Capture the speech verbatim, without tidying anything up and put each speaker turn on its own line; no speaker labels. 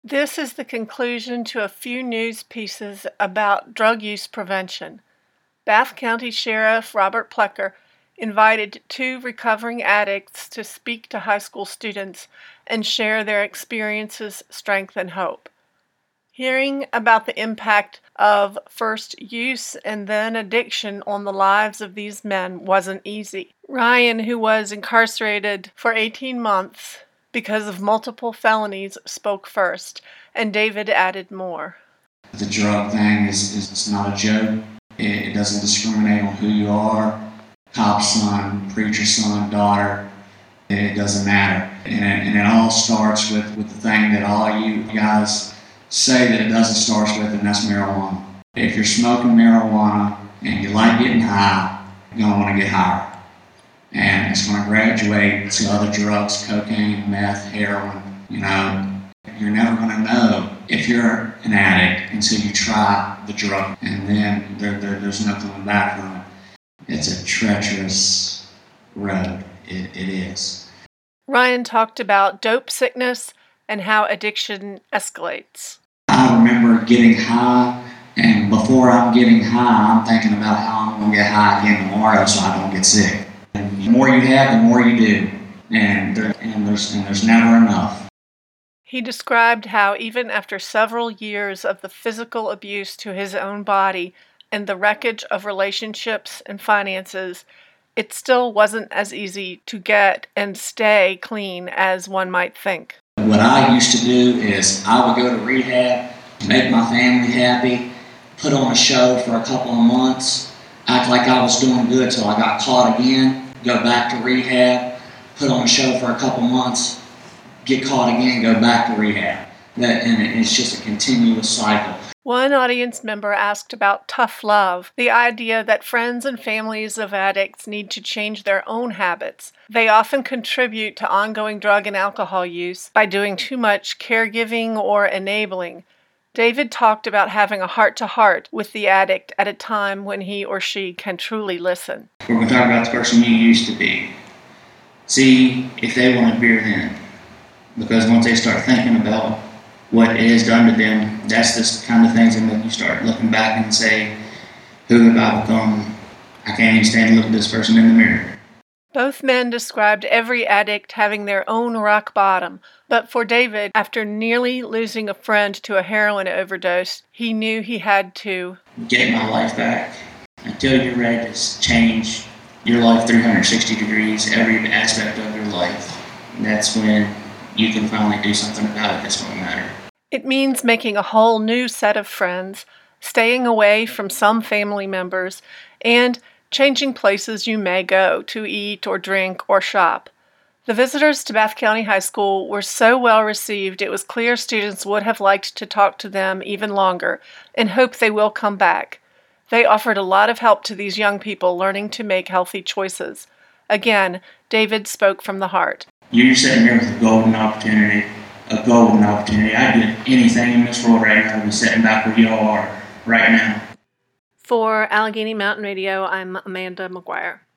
This is the conclusion to a few news pieces about drug use prevention. Bath County Sheriff Robert Plecker invited two recovering addicts to speak to high school students and share their experiences, strength, and hope. Hearing about the impact of first use and then addiction on the lives of these men wasn't easy. Ryan, who was incarcerated for eighteen months because of multiple felonies, spoke first, and David added more.
The drug thing is, is it's not a joke. It, it doesn't discriminate on who you are, cop's son, preacher's son, daughter. It doesn't matter. And it, and it all starts with, with the thing that all you guys say that it doesn't start with, and that's marijuana. If you're smoking marijuana and you like getting high, you're going to want to get higher. And it's going to graduate to other drugs, cocaine, meth, heroin. You know, you're never going to know if you're an addict until you try the drug. And then there, there, there's no coming back from it. It's a treacherous road. It, it is.
Ryan talked about dope sickness and how addiction escalates.
I remember getting high, and before I'm getting high, I'm thinking about how I'm going to get high again tomorrow so I don't get sick. And the more you have, the more you do, and, there, and, there's, and there's never enough.
He described how even after several years of the physical abuse to his own body and the wreckage of relationships and finances, it still wasn't as easy to get and stay clean as one might think.
What I used to do is I would go to rehab, make my family happy, put on a show for a couple of months, act like I was doing good till I got caught again, go back to rehab, put on a show for a couple months, get caught again, go back to rehab. That, and it's just a continuous cycle.
One audience member asked about tough love, the idea that friends and families of addicts need to change their own habits. They often contribute to ongoing drug and alcohol use by doing too much caregiving or enabling. David talked about having a heart-to-heart with the addict at a time when he or she can truly listen.
We're going to talk about the person you used to be. See if they want a beer then. Because once they start thinking about what it has done to them, that's the kind of things that make you start looking back and say, who have I become? I can't even stand to look at this person in the mirror.
Both men described every addict having their own rock bottom, but for David, after nearly losing a friend to a heroin overdose, he knew he had to
get my life back until you're ready to change your life three hundred sixty degrees, every aspect of your life. And that's when you can finally do something about it that's going to matter.
It means making a whole new set of friends, staying away from some family members, and changing places you may go to eat or drink or shop. The visitors to Bath County High School were so well received it was clear students would have liked to talk to them even longer and hope they will come back. They offered a lot of help to these young people learning to make healthy choices. Again, David spoke from the heart.
You're sitting here with a golden opportunity, a golden opportunity. I'd do anything in this world right now to be sitting back where you all are right now.
For Allegheny Mountain Radio, I'm Amanda McGuire.